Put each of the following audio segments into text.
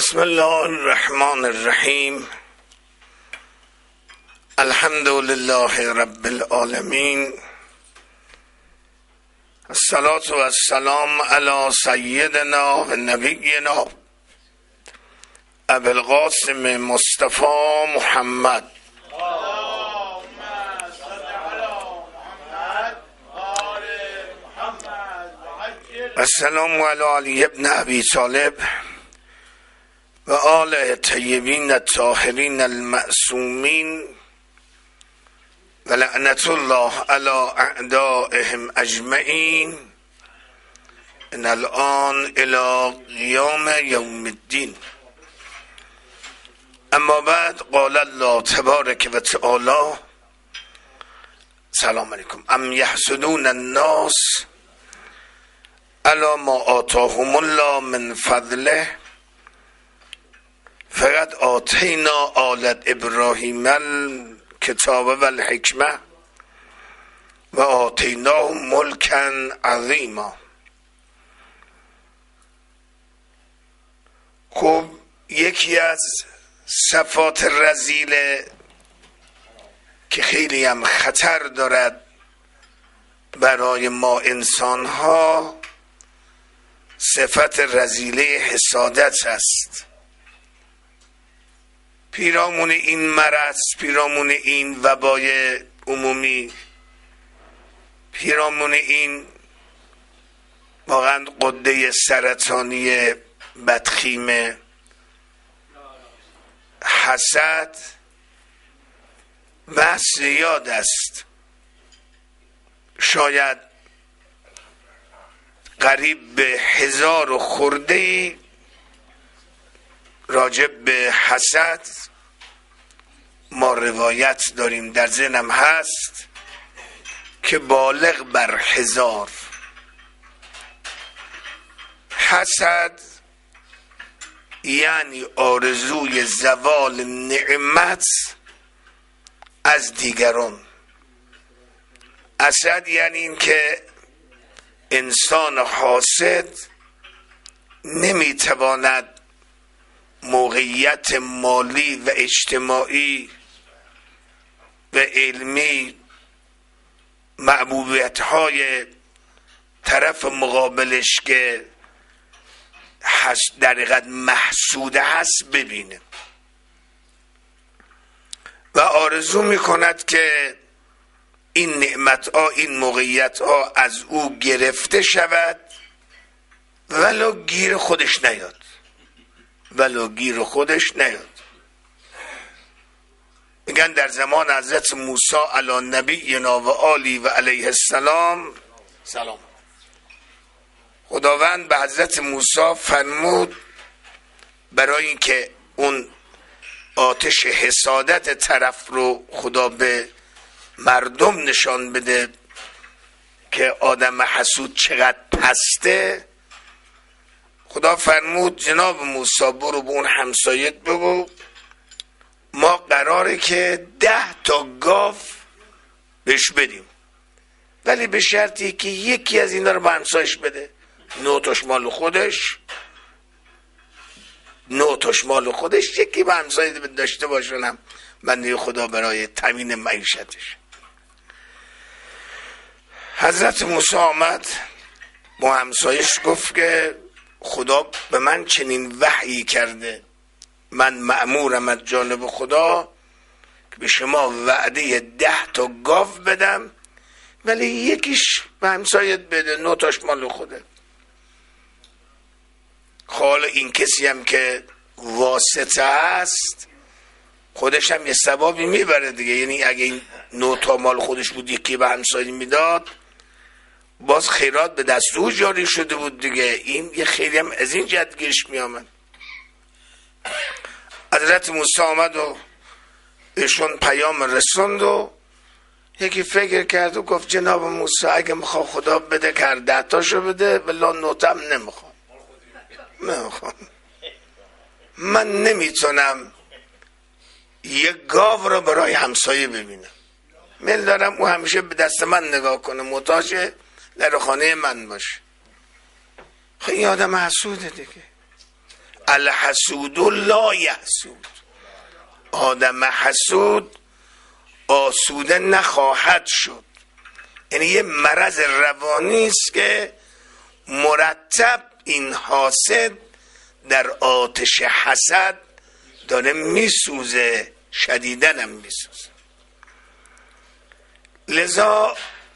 بسم الله الرحمن الرحیم. الحمد لله رب العالمین. الصلاة و السلام علی سیدنا و نبینا ابی القاسم مصطفی محمد. السلام علی علی ابن ابی طالب و آل طیبین الطاهرین المعصومین و لعنت الله علی اعدائهم اجمعین ان الان الی قیام یوم الدین. اما بعد قال الله تبارک و تعالی: سلام علیکم. ام یحسدون الناس علی ما آتاهم الله من فضله فقد آتینا آل ابراهیم الکتاب و الحکمه و آتیناهم ملکا عظیما. خب یکی از صفات رذیله که خیلی هم خطر دارد برای ما انسان ها صفت رذیله حسادت است. پیرامون این مرض، پیرامون این وبای عمومی، پیرامون این واقعا غده سرطانی بدخیم حسد بحث زیاد است. شاید قریب به 1000 خرده‌ای راجع به حسد ما روایت داریم. در ذهنم هست که بالغ بر 1000. حسد یعنی آرزوی زوال نعمت از دیگران. حسد یعنی این که انسان حاسد نمیتواند موقعیت مالی و اجتماعی و علمی، محبوبیت های طرف مقابلش که در حقیقت محسود هست ببینه و آرزو میکند که این نعمت ها، این موقعیت ها از او گرفته شود ولو گیر خودش نیاد. میگن در زمان حضرت موسی علی نبینا و آلی و علیه السلام سلام، خداوند به حضرت موسی فرمود برای اینکه اون آتش حسادت طرف رو خدا به مردم نشان بده که آدم حسود چقدر پسته، خدا فرمود جناب موسی برو به اون همسایت بگو ما قراره که 10 تا گاو بهش بدیم، ولی به شرطی که یکی از اینا رو به همسایش بده. 9 تاش مال خودش، یکی به همسایت داشته باشونم بنده خدا برای تامین معیشتش. حضرت موسی آمد با همسایش گفت که خدا به من چنین وحی کرده، من مأمورم از جانب خدا که به شما وعده 10 تا گاو بدم ولی یکیش به همسایت بده، 9 تاش مال خوده. حالا این کسی هم که واسطه است خودش هم یه ثوابی میبره دیگه، یعنی اگه این 9 تا مال خودش بود یکی به همسایه میداد باز خیرات به دست او جاری شده بود دیگه. این یه خیلی هم از این جهت گیرش میامد. حضرت موسی آمد و ایشون پیام رسوند و یکی فکر کرد و گفت جناب موسی اگه میخواه خدا بده که 10 تاشو بده ولی 9 تا هم نمیخوام. من نمیتونم یک گاو رو برای همسایه ببینم، میل دارم او همیشه به دست من نگاه کنه، محتاج در خانه من باشه. خب این آدم حسوده دیگه. الحسود لا یحسود، آدم حسود آسوده نخواهد شد. یعنی یه مرض روانی است که مرتب این حاسد در آتش حسد داره میسوزه، شدیدن هم میسوزه. لذا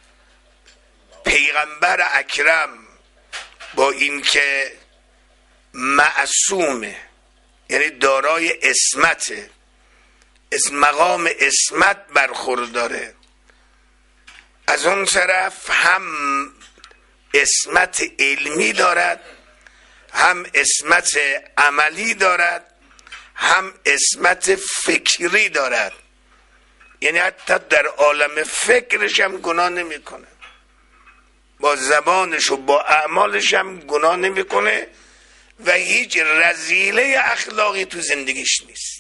پیغمبر اکرم با اینکه معصومه، یعنی دارای عصمته، مقام عصمت برخورداره، از اون طرف هم عصمت علمی دارد، هم عصمت عملی دارد، هم عصمت فکری دارد. یعنی حتی در عالم فکرش هم گناه نمیکنه، با زبانش و با اعمالش هم گناه نمیکنه و هیچ رذیله اخلاقی تو زندگیش نیست.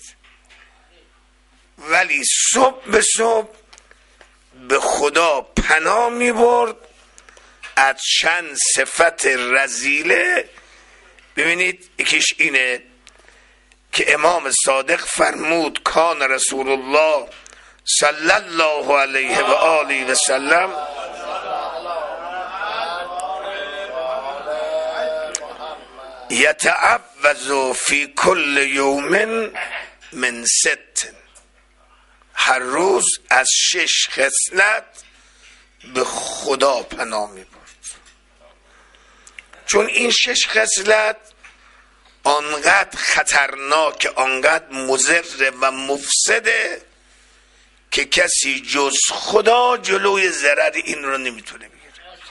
ولی صبح به صبح به خدا پناه می برد از چند صفت رذیله. ببینید یکیش اینه که امام صادق فرمود کان رسول الله صلی الله علیه و آله و سلم یتعوذ فی کل یوم من ست، هر روز از 6 خصلت به خدا پناه می برد. چون این 6 خصلت آنقدر خطرناک، آنقدر مضر و مفسده که کسی جز خدا جلوی ضرر این رو نمیتونه بگیره.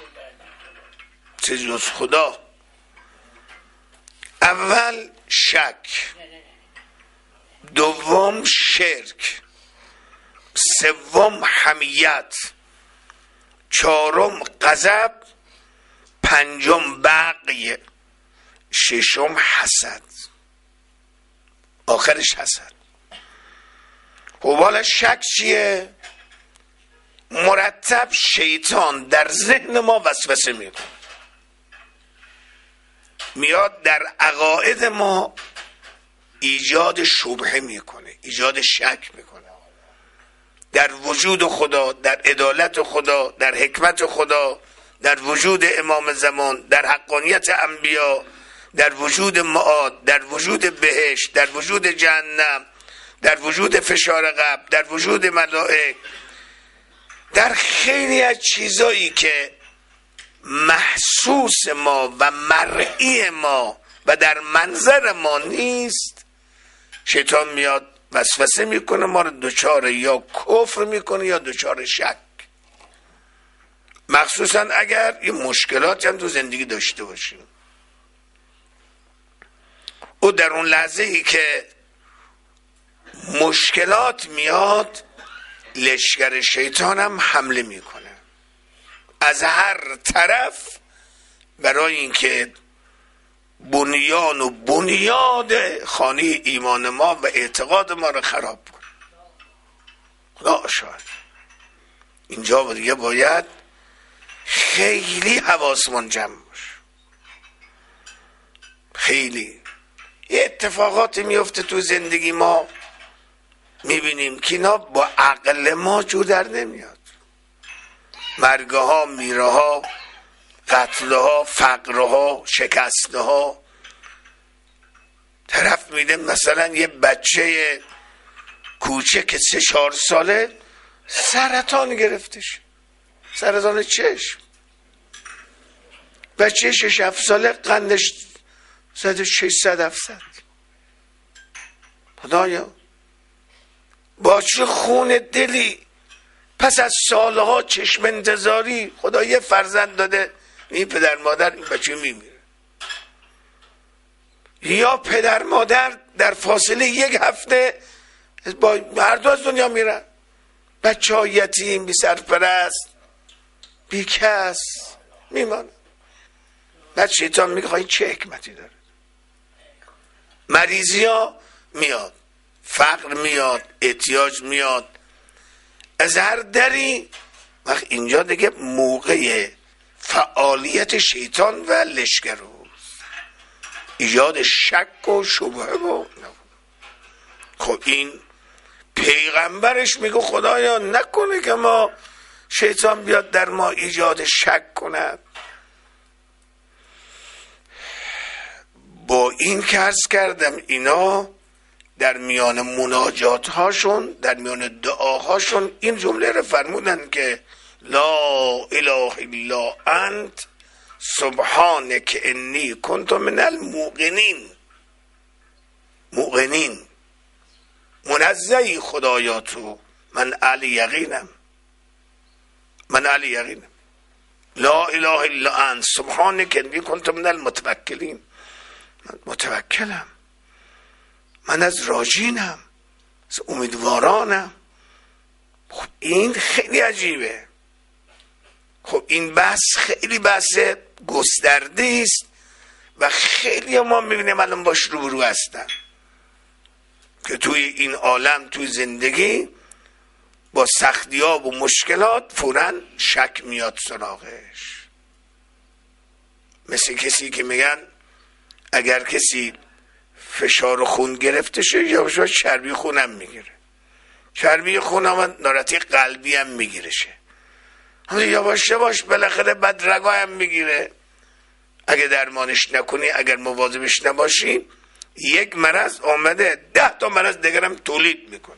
چه جز خدا؟ اول شک، دوم شرک، سوم حمیت، چهارم غضب، پنجم بغی، ششم حسد، آخرش حسد. خب حالا شک چیه؟ مرتب شیطان در ذهن ما وسوسه میکنه، میاد در عقاید ما ایجاد شبهه میکنه، ایجاد شک میکنه در وجود خدا، در عدالت خدا، در حکمت خدا، در وجود امام زمان، در حقانیت انبیا، در وجود معاد، در وجود بهشت، در وجود جهنم، در وجود فشار قبر، در وجود ملائک، در خیلی از چیزایی که محسوس ما و مرئی ما و در منظر ما نیست، شیطان میاد وسوسه میکنه، ما رو دچار یا کفر میکنه یا دچار شک. مخصوصا اگر یه مشکلات هم تو زندگی داشته باشیم، او در اون لحظه ای که مشکلات میاد لشکر شیطان هم حمله میکنه از هر طرف، برای اینکه بنیان و بنیاد خانه ایمان ما و اعتقاد ما رو خراب کنه. خدا شاید اینجا دیگه باید خیلی حواسمون جمع باشه. خیلی یه اتفاقاتی میفته تو زندگی ما، میبینیم که اینا با عقل ما جور در نمیاد. مرگها، میرها، قتلها، فقرها، شکستها. طرف میده مثلا یه بچه کوچک 3-4 ساله سرطان گرفتش، سرطان چشم. بچه 6-7 ساله قندش زده 600-700. خدایا با چه خون دلی پس از سالها چشم انتظاری خدا یه فرزند داده، این پدر مادر این بچه میمیره، یا پدر مادر در فاصله 1 هفته با هر دو از دنیا میرن. بچه ها یتیم، بی سرپرست، بی کس میمانه. بعد شیطان میگه خواهی چه حکمتی داره؟ مریضی ها میاد، فقر میاد، احتیاج میاد، از هر دری. وقت اینجا دیگه موقع فعالیت شیطان و لشکر روز. ایجاد شک و شبهه و خب این پیغمبرش میگه خدایا نکنه که ما شیطان بیاد در ما ایجاد شک کند. با این که عرض کردم اینا در میان مناجات هاشون، در میان دعاهاشون این جمله رو فرمودن که لا اله الا انت سبحانک انی کنت من الموقنین. موقنین، منزهی خدایا تو، من اهل یقینم، من اهل یقینم. لا اله الا انت سبحانک انی کنت من المتوکلین. من متوکلم، من از راجینم، از امیدوارانم. خب این خیلی عجیبه. خب این بحث خیلی بحث گسترده است و خیلی ما میبینیم الان باش روبرو هستن که توی این عالم، توی زندگی با سختی‌ها و مشکلات فوراً شک میاد سراغش. مثل کسی که میگن اگر کسی فشار خون گرفته شه یا چربی خونم میگیره، چربی خون هم ناراحتی قلبی هم میگیره شه، یواش یواش بالاخره بدرگاه هم میگیره. اگه درمانش نکنی، اگر مواظبش نباشی، یک مرض آمده 10 تا مرض دیگر هم تولید میکنه.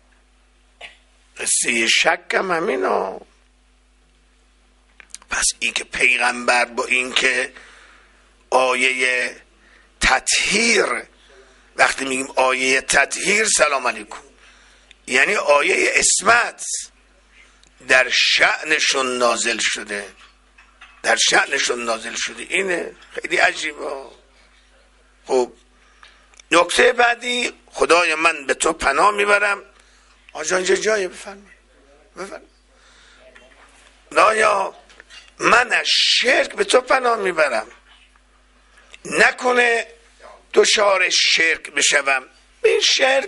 قصه شک هم همینا. پس این که پیغمبر با این که آیه تطهیر، وقتی میگیم آیه تطهیر سلام علیکم یعنی آیه اسمت در شأنشون نازل شده، در شأنشون نازل شده. اینه خیلی عجیبه. خب نکته بعدی، خدای من به تو پناه میبرم. آجا اینجا جایی بفرمایید. خدایا من از شرک به تو پناه میبرم، نکنه دچار شرک بشوم. این شرک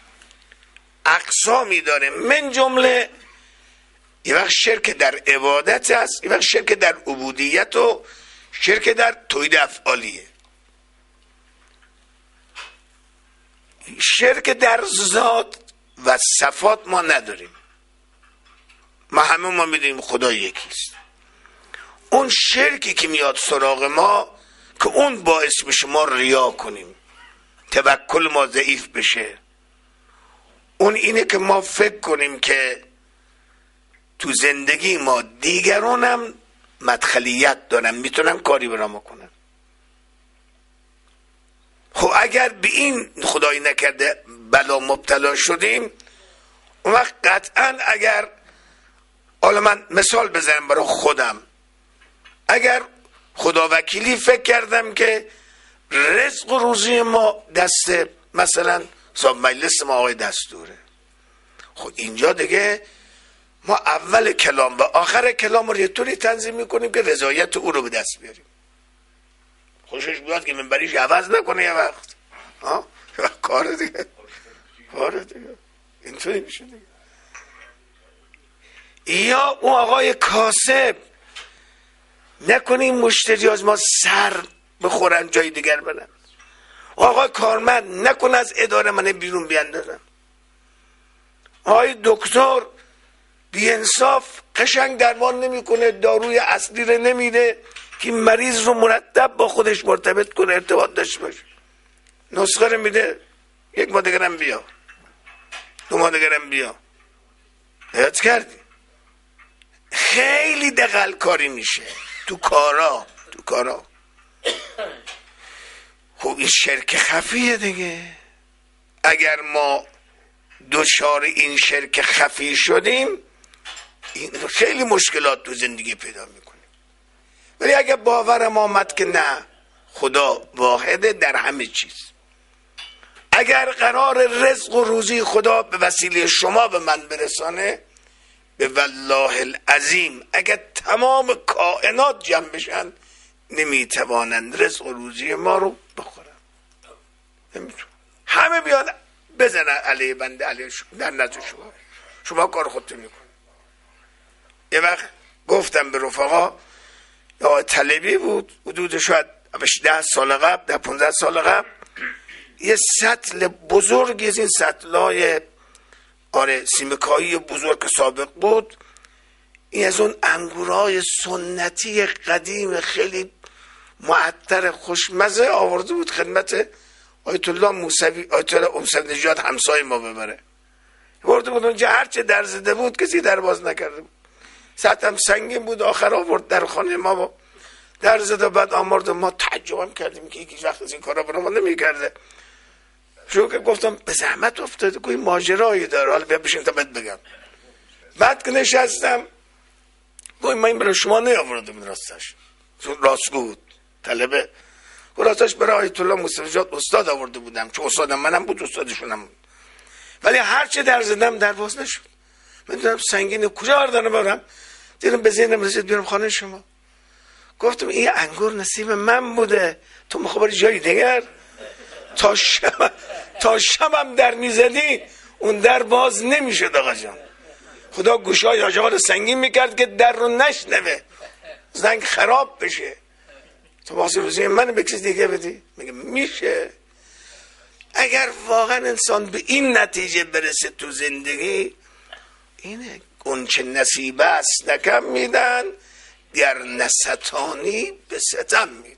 اقسامی داره، من جمله یه وقت شرک در عبادت است، یه وقت شرک در عبودیت و شرک در توحید افعالیه. شرک در ذات و صفات ما نداریم، ما همه ما میدونیم خدا یکیست. اون شرکی که میاد سراغ ما که اون باعث میشه ما ریا کنیم، توکل ما ضعیف بشه، اون اینه که ما فکر کنیم که تو زندگی ما دیگرانم مدخلیت دارن، میتونن کاری برا ما کنن. خب اگر به این خدایی نکرده بلا مبتلا شدیم، اون وقت قطعا اگر، حالا من مثال بزنم برای خودم، اگر خدا وکیلی فکر کردم که رزق و روزی ما دست مثلا صاحب مجلس ما آقای دستوره، خب اینجا دیگه ما اول کلام و آخر کلام رو یه طوری تنظیم میکنیم که رضایت او رو به دست بیاریم. خوشش بیاد که منبریش عوض نکنه یه وقت، کار دیگه اینطوری میشه دیگه. یا اون آقای کاسب، نکنیم مشتری از ما سر بخورن جای دیگر برن. آقای کارمند، نکن از اداره من بیرون بیاندازن. آقای دکتر بی انصاف، قشنگ درمان نمیکنه، داروی اصلی رو نمیده که مریض رو مرتب با خودش مرتبط کنه، ارتباط داشته باشه. نسخه رو میده، 1 ماه دیگرم بیا، 2 ماه دیگرم بیا. یاد کردی خیلی دغل کاری میشه تو کارا. خب این شرک خفیه دیگه. اگر ما دچار این شرک خفی شدیم، این خیلی مشکلات تو زندگی پیدا میکنیم. ولی اگر باورم آمد که نه، خدا واحده در همه چیز، اگر قرار رزق و روزی خدا به وسیله شما به من برسانه، به والله العظیم اگر تمام کائنات جمع بشن نمیتوانند رزق و روزی ما رو بخورن. نمیتونن. همه بیان بزنن علیه بنده، علیه در نزد شما کار خودتون میکنن. یه وقت گفتم به رفقا، یا طلبی بود، حدود شاید 10 سال قبل، در 15 سال قبل یه سطل بزرگی از این سطلای سیمکایی بزرگ سابق بود، این از اون انگورای سنتی قدیم خیلی معطر خوشمزه آورده بود خدمت آیت الله موسوی، آیت الله موسوی نژاد همسایه ما ببره. آورده بود اونجا، هرچه در زده بود کسی در باز نکرده بود، سطح سنگین بود. آخر آورد در خانه ما با در زده، بعد آمرد. ما تعجب کردیم که یکی وقت از این کارا برای ما نمی‌کرده. شروع که گفتم به زحمت افتاده، کوئی ماجرایی داره، حالا بیا بشین تا بهت بگم. بعد که نشستم گوی من این برای شما نیاوردم، راستش راستگو بود طلبه، راستش برای آیت الله موسوی نژاد استاد آورده بودم، چون استادم منم بود استادشونم بود، ولی هرچه در زدم در باز نشد. من دیدم سنگینه، کجا آردن برم؟ دیدم به ذهنم رسید بیارم خانه شما. گفتم این انگور نصیب من بوده، تو مخابر جایی دیگر تا شبم در میزدی اون در باز نمیشد. آقا جان خدا گوشای آجاقا رو سنگین میکرد که در رو نشنوه، زنگ خراب بشه. تو واسه روزی من به کسی دیگه بدی؟ میگه میشه. اگر واقعا انسان به این نتیجه برسه تو زندگی، اینه اونچه نصیب است نکم میدن، گر نستانی به ستم میدن.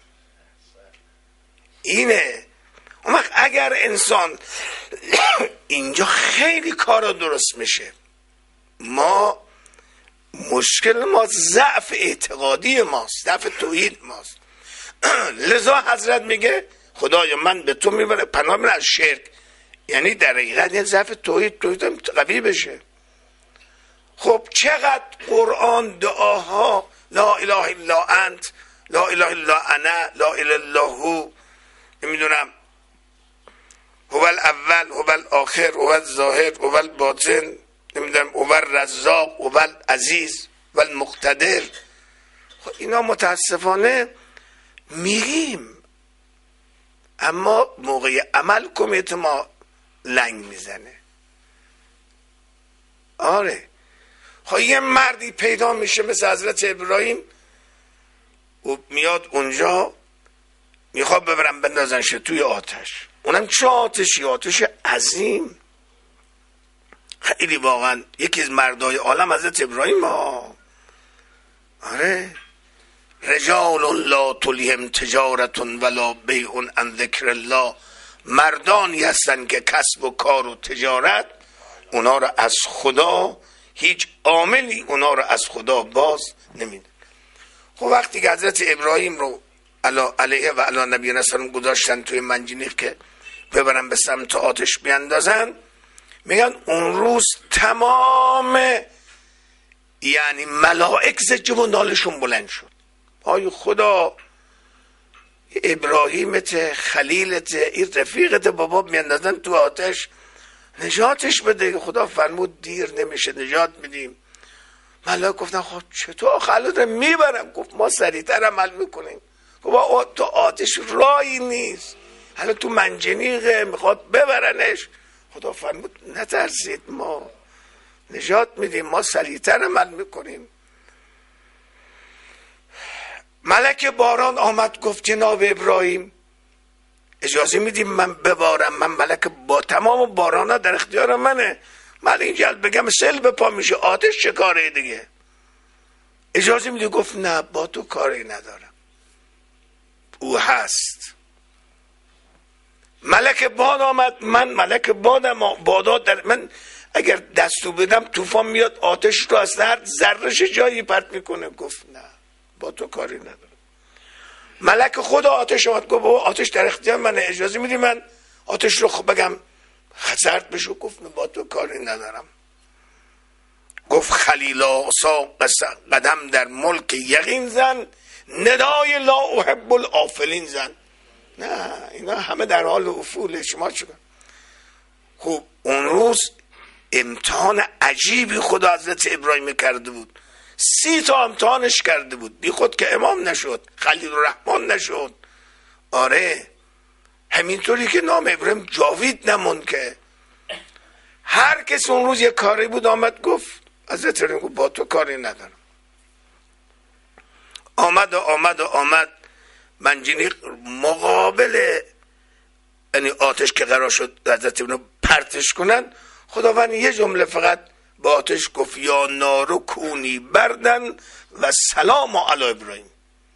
اینه. اون وقت اگر انسان اینجا خیلی کارا درست میشه. ما مشکل ما ضعف اعتقادی ماست، ضعف توحید ماست. لذا حضرت میگه خدایا من به تو میبره پناه من از شرک، یعنی در حقیقت یه ضعف توحید قوی بشه. خب چقدر قرآن دعاها لا اله الا انت، لا اله الا انا، لا اله الا هو، نمیدونم هو الاول، هو الاخر، هو الظاهر، هو الباطن، نمیدونم هو الرزاق، هو العزیز و المقتدر. خب اینا متاسفانه میگیم، اما موقع عمل کمیت ما لنگ میزنه. آره خب یه مردی پیدا میشه مثل حضرت ابراهیم، و میاد اونجا میخواد ببرم بندازنش توی آتش. اونم چه آتشی؟ آتش عظیم. خیلی واقعا یکی از مردای عالم حضرت ابراهیم ها. آره رجال لا تلهم تجارت ولا بیع عن ذکر الله، مردانی هستن که کسب و کار و تجارت اونا رو از خدا، هیچ عاملی اونا رو از خدا باز نمیده. خب وقتی که حضرت ابراهیم رو علیه و علی نبینا سلام گذاشتن توی منجنیق که ببرن به سمت آتش بیندازن، میگن اون روز تمام یعنی ملائک زجه و نالشون بلند شد. آی خدا ابراهیمت، خلیلت، این رفیقت بابا میاندازن تو آتش، نجاتش بده. خدا فرمود دیر نمیشه، نجات میدیم. ملائک گفتن خب چطور خلوت میبرم؟ گفت ما سریعتر عمل میکنیم. گفت تو آتش راهی نیست، حالا تو منجنیقه میخواد ببرنش. خدا فرمود نترسید، ما نجات میدیم، ما سریعتر عمل میکنیم. ملک باران آمد گفت جناب ابراهیم اجازه میدیم من ببارم؟ من ملک با تمام بارانا در اختیار منه، من اینجا بگم سیل به پا میشه، آتش چه کاره دیگه؟ اجازه میدی؟ گفت نه با تو کاری ندارم، او هست. ملک باد آمد، من ملک بادم، بادا در من اگر دستو بدم طوفان میاد آتش رو از هر ذرهش جایی پرت میکنه. گفت نه با تو کاری ندارم. ملک خدا آتش آمد، گفت بابا آتش در اختیار منه، اجازه میدی من آتش رو خب بگم خسرت بشو؟ گفت با تو کاری ندارم. گفت خلیلا قدم در ملک یقین زن، ندای لا احب الافلین زن. نه اینا همه در حال افول، شما چیکار؟ خب اون روز امتحان عجیبی خدا حضرت ابراهیم کرده بود. 30 تا امتحانش کرده بود، بی خود که امام نشد، خلیل الرحمن نشد. آره همینطوری که نام ابراهیم جاوید نموند، که هر کس اون روز یه کاری بود آمد گفت حضرت ابراهیم گفت با تو کاری ندارم. آمد منجنیق مقابل یعنی آتش که قرار شد حضرت ابراهیم پرتش کنن، خداوند یه جمله فقط با آتش گفت یا نارو کونی بردن و سلام علی ابراهیم.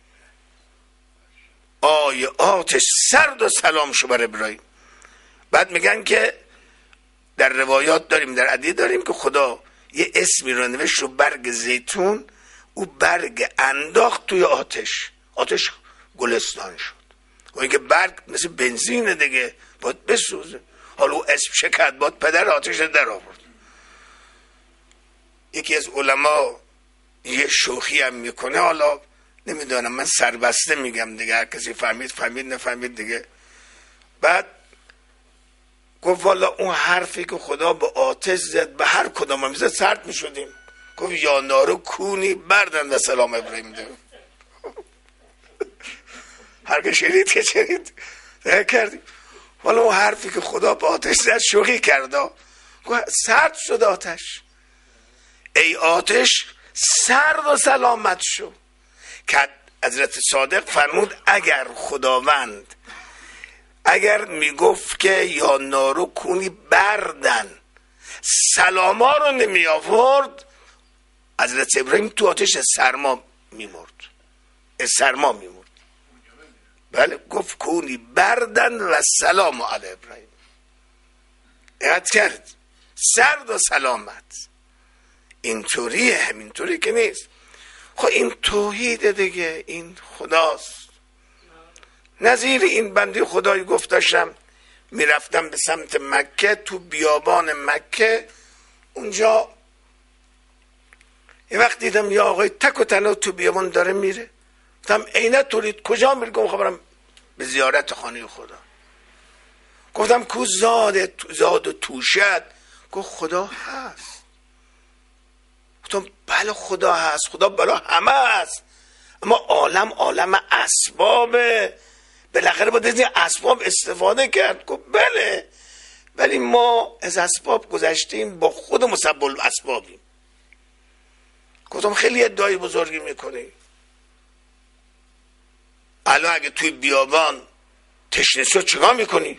آی آتش سرد و سلام شو بر ابراهیم. بعد میگن که در روایات داریم، در حدیث داریم که خدا یه اسمی رو نوشت رو برگ زیتون، او برگ انداخت توی آتش گلستان شد. و اینکه برگ مثل بنزینه دیگه، باید بسوزه. حالا او اسم شکرد، باید پدر آتش در آورد. یکی از علما یه شوخی هم میکنه، حالا نمیدونم، من سربسته میگم دیگه، هر کسی فهمید نفهمید دیگه. بعد گفت والا اون حرفی که خدا به آتش زد به هر کدام میزد سرد میشدیم. گفت یا نارو کونی بردن و سلام ابراهیم ده. هر که شنید که شنید کردیم. والا اون حرفی که خدا به آتش زد شوخی کرد، گفت سرد شد آتش. ای آتش سرد و سلامت شو. که حضرت صادق فرمود اگر خداوند اگر میگفت که یا نارو کونی بردن سلاما رو نمی آورد، حضرت ابراهیم تو آتش سرما میمرد. بله، گفت کونی بردن و سلام علی ابراهیم. اعاد کرد سرد و سلامت. اینطوریه، همینطوری که نیست. خب این توحید دیگه، این خداست. نظیر این بنده خدایی گفتاشم میرفتم به سمت مکه، تو بیابان مکه اونجا یه وقت دیدم یه آقای تک و تنها تو بیابان داره میره. گفتم عینت تولید کجا میره؟ گفتم خبرم به زیارت خانه خدا. گفتم کو زاد و توشد؟ گفت خدا هست. گفتم بله خدا هست، خدا بلا همه هست، اما عالم اسبابه، بالاخره باید از این اسباب استفاده کرد. گفت بله، ولی ما از اسباب گذشتیم، با خود مسبب الاسبابیم. گفتم خیلی ادعای بزرگی میکنی. الان اگه توی بیابان تشنه شد چیکار میکنی؟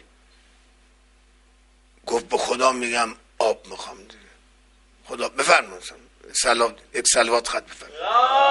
گفت به خدا میگم آب میخوام دیگه. خدا بفرمایید سلام، یک صلوات خط بفرمایید.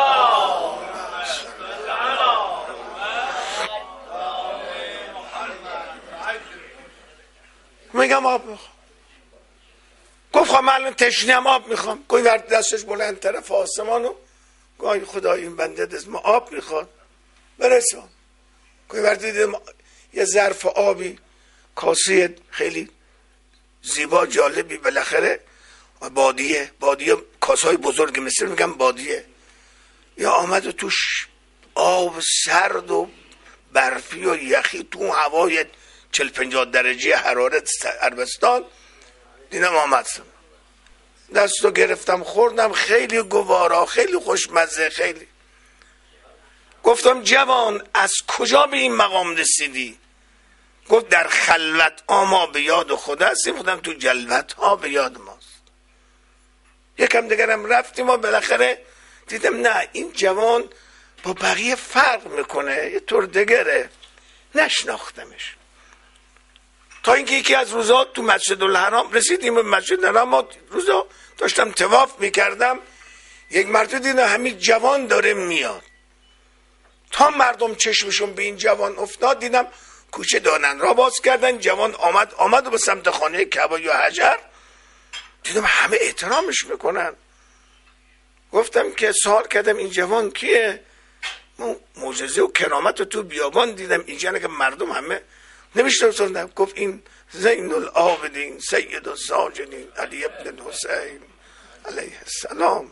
میگم آب میخوام. گفت خب من الان تشنه هم آب میخوام. گوی ورد دستش بلند طرف آسمانو، گوی خدا این بنده دست ما آب میخواد برسان. گوی ورد دیدم یه ظرف آبی، کاسه خیلی زیبا جالبی، بالاخره بادیه کاسه های بزرگ مصر میگم بادیه، یا آمد و توش آب سرد و برفی و یخی، تو هوای 40-50 درجه حرارت عربستان. دیدم آمد دستو گرفتم خوردم، خیلی گوارا، خیلی خوشمزه، خیلی. گفتم جوان از کجا به این مقام رسیدی؟ گفت در خلوت ما به یاد خدا هستیم. گفتم تو جلوت ها به یاد ماست. یکم دیگرم رفتیم و بالاخره دیدم نه، این جوان با بقیه فرق میکنه، یه طور دیگره. نشناختمش تا اینکه یکی از روزا تو مسجد الحرام رسیدیم. به مسجد الحرام روزا داشتم طواف میکردم، یک مرتبه دیدم همین جوان داره میاد. تا مردم چشمشون به این جوان افتاد، دیدم کوچه دانن را باز کردن، جوان آمد و به سمت خانه کعبه یا حجر. دیدم همه احترامش میکنن. گفتم که سوال کردم این جوان کیه؟ معجزه و کرامت رو تو بیابان دیدم، اینجا که مردم همه نمیشناسندم. گفت این زین العابدین سید الساجدین علی ابن حسین علیه السلام.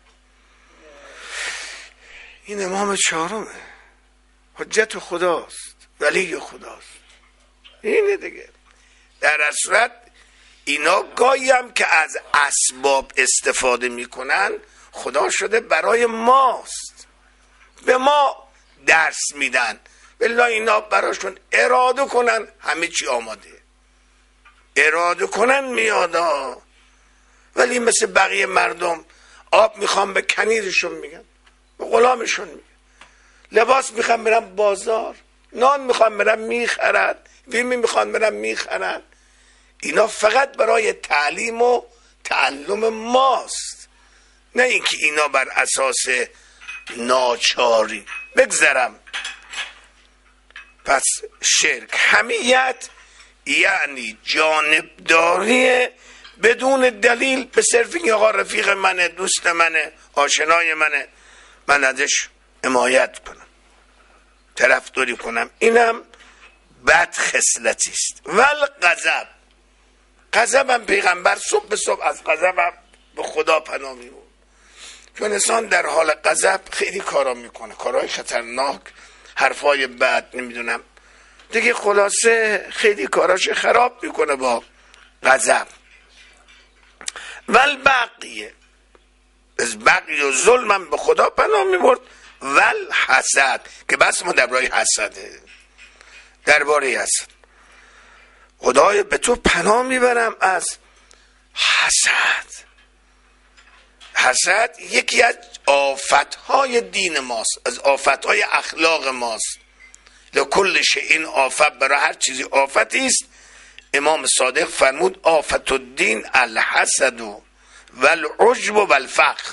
این امام چهارمه، حجت خداست، ولی خداست. اینه دیگه. در صورت اینا گاهی هم که از اسباب استفاده میکنن، خدا شده برای ماست، به ما درس میدن. بالله اینا براشون اراده کنن همه چی آماده، اراده کنن میادا. ولی مثل بقیه مردم آب میخوام به کنیرشون میگن، به غلامشون میگن لباس میخوام برم بازار، نان میخوام برم میخرن، فیلمی میخوام برم میخرن. اینا فقط برای تعلیم و تعلم ماست، نه اینکه اینا بر اساس ناچاری. بگذرم. پس شرک حمیت یعنی جانبداری بدون دلیل، به صرف این آقا رفیق منه، دوست منه، آشنای منه، من ازش حمایت کنم، طرفداری کنم. اینم بد خصلتی است. ول غضب، غضبم پیغمبر صبح به صبح از غضبم به خدا پناه میبرد، چون انسان در حال غضب خیلی کارا میکنه، کارهای خطرناک، حرفای بد، نمیدونم دیگه، خلاصه خیلی کاراش خراب میکنه با غضب. ول بقیه، از بقیه و ظلمم به خدا پناه میبرد. ول حسد، که بس ما درباره حسده، درباره حسد خدای به تو پناه میبرم از حسد. حسد یکی از آفتهای دین ماست، از آفتهای اخلاق ماست. لکل شیء این آفت، برای هر چیزی آفتی است. امام صادق فرمود آفت الدین الحسد والعجب والفخر.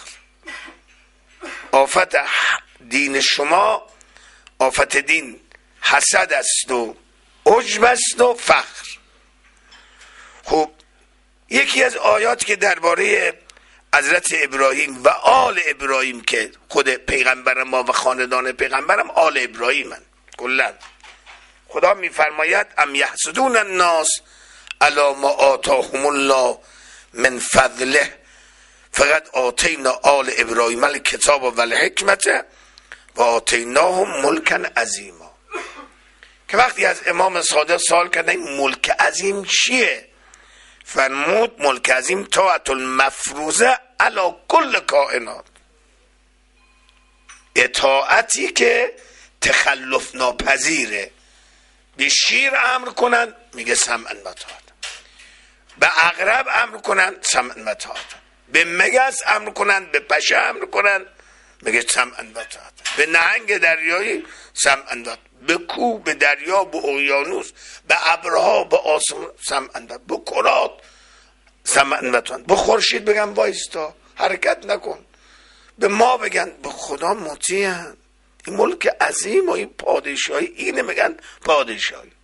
آفت دین شما، آفت دین حسد است و عجب است و فخر. خب یکی از آیات که درباره حضرت ابراهیم و آل ابراهیم، که خود پیغمبر ما و خاندان پیغمبرم آل ابراهیمن کلا، خدا میفرماید ام یحسدون الناس علی ما آتاهم الله من فضله فقط آتینا آل ابراهیم الکتاب و الحکمت و آتیناهم ملکا عظیما. که وقتی از امام صادق سوال کردن ملک عظیم چیه، فرمود ملک عظیم طاعت المفروضه علی کل کائنات، اطاعتی که تخلف ناپذیره. به شیر امر کنن میگه سمعا و طاعت، به عقرب امر کنن سمعا و طاعت، به مگس امر کنن، به پشه امر کنن میگه سمعا و طاعت، به نهنگ دریایی سمعا و طاعت، به کوه، به دریا، به اقیانوس، به ابرها، به آسمان سمعا و طاعت، به کرات سمعا و طاعت، به خورشید بگن وایستا حرکت نکن، به ما بگن به خدا مطیعن. این ملک عظیم و این پادشاهی، اینه میگن پادشاهی.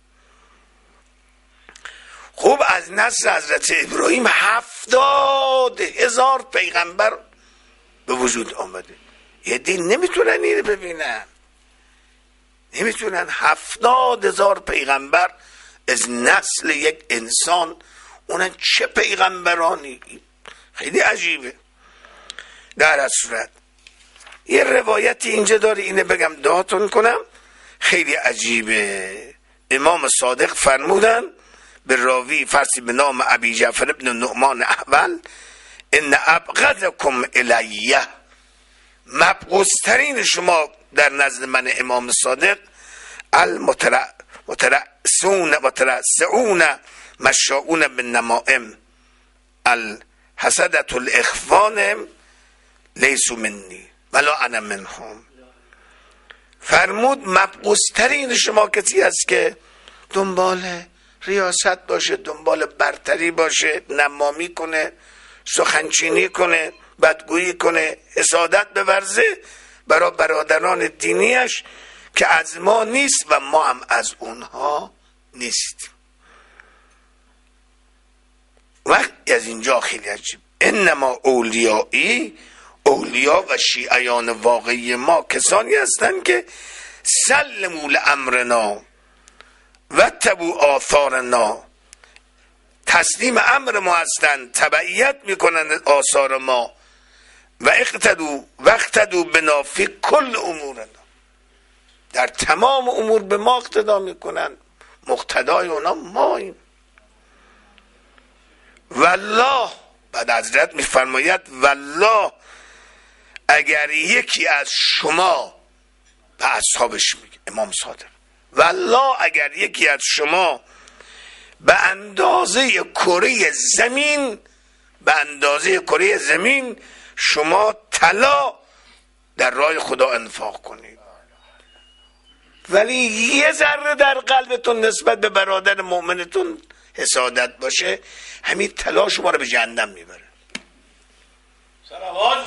خوب از نسل حضرت ابراهیم 70,000 پیغمبر به وجود آمده. یه دین نمیتونن اینو ببینن، نمیتونن. 70,000 پیغمبر از نسل یک انسان، اونن چه پیغمبرانی، خیلی عجیبه. در از صورت یه روایتی اینجا داره، اینه بگم دعاتون کنم، خیلی عجیبه. امام صادق فرمودن به راوی فرسی به نام ابی جعفر ابن نعمان احول ان ابغضکم الیه، مبغوض‌ترین شما در نزد من امام صادق المترأسون مترأسون مشاؤون بالنمائم الحسدة الاخوان لیسوا منی ولا انا منهم. فرمود مبغوض‌ترین شما کسی است که دنبال ریاست باشه، دنبال برتری باشه، نمامی کنه، سخنچینی کنه، بدگویی کنه، حسادت بورزه برای برادران دینیش که از ما نیست و ما هم از اونها نیست. وقتی از اینجا خیلی عجیب، انما اولیایی، اولیا و شیعیان واقعی ما کسانی هستند که سلموا لامرنا و تبو آثارنا، تسلیم امر ما هستند، تبعیت میکنند آثار ما، و اقتدوا بنا فی کل امورنا، در تمام امور به ما اقتدا میکنند، مقتدای اونا ماییم. والله، بعد حضرت میفرماید والله اگر یکی از شما، به اصحابش میگه امام صادق، والله اگر یکی از شما به اندازه کره زمین، به اندازه کره زمین شما طلا در راه خدا انفاق کنید، ولی یه ذره در قلبتون نسبت به برادر مؤمنتون حسادت باشه، همین طلا شما رو به جهنم میبره. صلوات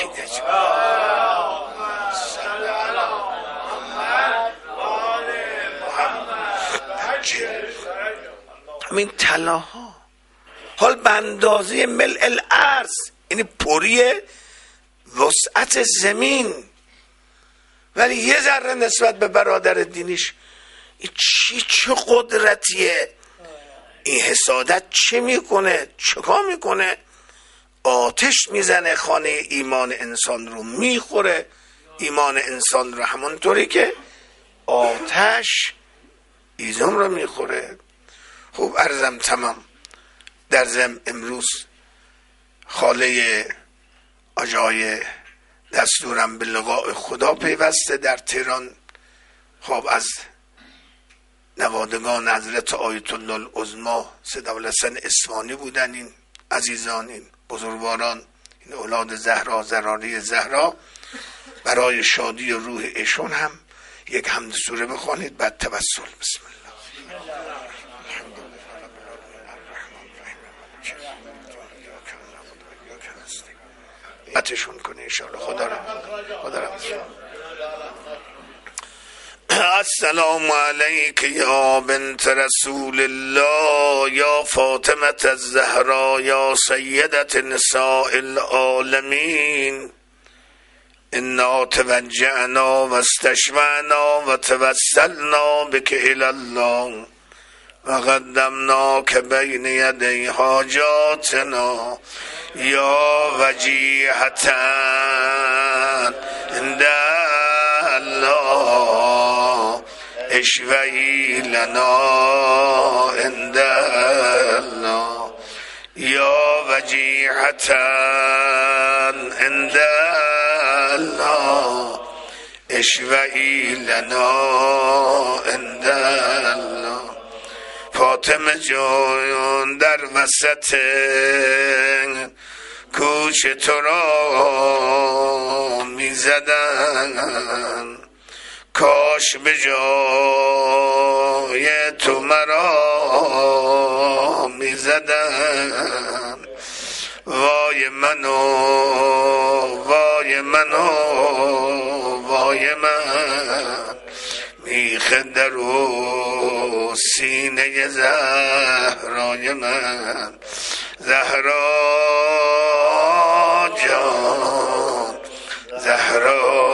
همین طلاها حال به اندازه ملء الارض، یعنی پری وسعت زمین، ولی یه ذره نسبت به برادر دینیش این چه قدرتیه؟ این حسادت چه میکنه؟ چکار میکنه؟ آتش میزنه خانه ایمان انسان رو، میخوره ایمان انسان رو، همونطوری که آتش ایزم رو میخوره. خوب عرضم تمام. در ضمن امروز خاله آجای دستورم به لقاء خدا پیوسته در تهران. خب از نوادگان حضرت آیت الله العظمی سیدالحسن اصفهانی بودن این عزیزان، این بزرگواران، این اولاد زهرا، زراری زهرا. برای شادی روح ایشون هم یک حمد سوره بخوانید بعد توسل. بسم الله. بتشون کنه انشاءالله. خدا را السلام علیک یا بنت رسول الله یا فاطمه الزهرا یا سیدت نساء العالمین، انا توجعنا و استشفعنا و توسلنا بک الی الله و قدمناک بین یدی حاجاتنا یا وجیهة عند الله اشفعی لنا عند الله یا وجیهة عند الله اشفعی لنا عند الله. فاطمه جان در وسط کوچ تو را می زدن، کاش به جای تو مرا می زدن. وای منو وای منو وای من، میخ در و سینه زهرای من. زهرا جان زهرا